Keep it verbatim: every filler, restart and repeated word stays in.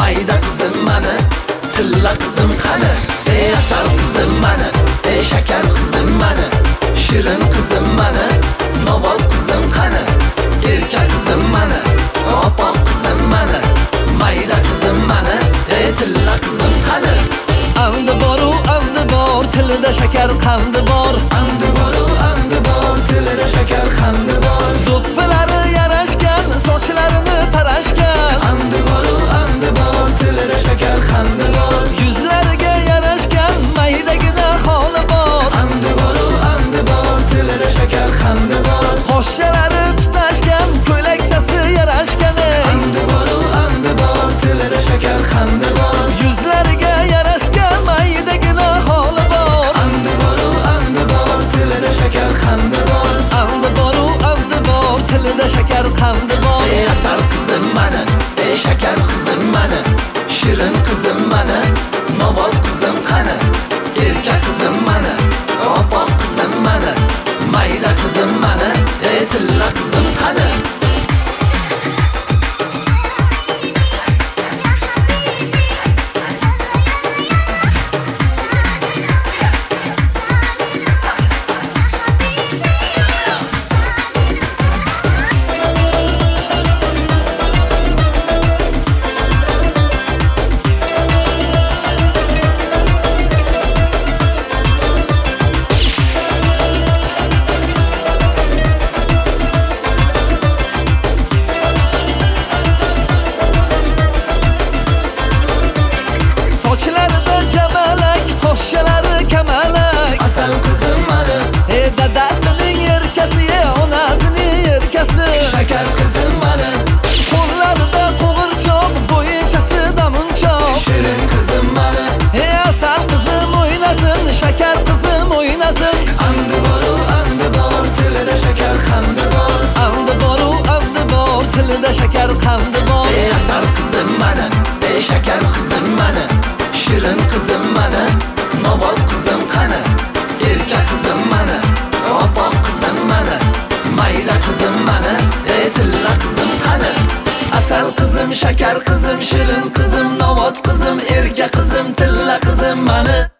mayda qizim mani, tilla qizim qani, ey asal qizim mani, ey shakar qizim mani, shirin qizim mani, novot qizim qani, erka qizim mani, opoq qizim mani, mayda qizim mani, ey tilla qizim qani. Andi boru andi bor, tilida shakar qandi bor. Andi boru andi bor, tilida shakar qandi bor. Do'ppilari yarashgan, sochlarini tarashgan. Andi boru andi bor, tilida shakar qandi bor. Yuzlariga yarashgan, maydagina holi bor. Andi boru andi bor, tilida shakar qandi bor. Qo'shchalari tutashgan, ko'ylakchasi yarashgan. Andi boru andi bor, tilida shakar qandi bor. Yuzlariga yarashgan, maydagina holi bor. Andi boru andi bor, tilida shakar qandi bor. Andi boru andi bor, tilida shakar qandi bor. Ey asal qizim mani, ey shakar qizim mani, shirin qizim mani, novot qizim qani, erka qizim mani, opoq qizim mani, mayda qizim mani, ey tilla qizim qani. Sochlarida jamalak, qo'shchalari kamalak. Asal qizim mani, Ey dadasining erkasi, onasining erkasi. shakar qizim mani, Qo'llarida qo'g'irchoq, bo'yinchasi damunchoq. shirin qizim mani. Ey asal qizim o'ynasin, shakar qizim o'ynasin. Andi boru andi bor, tilida shakar qandi bor. Andi boru andi bor, tilida shakar qandi bor. Ey asal qizim mani, ey shakar qizim mani, shirin qizim mani, novot qizim qani, erka qizim mani, opoq qizim mani, mayda qizim mani, ey tilla qizim qani. Asal qizim, shakar qizim, shirin qizim, novot qizim, erka qizim, tilla qizim mani.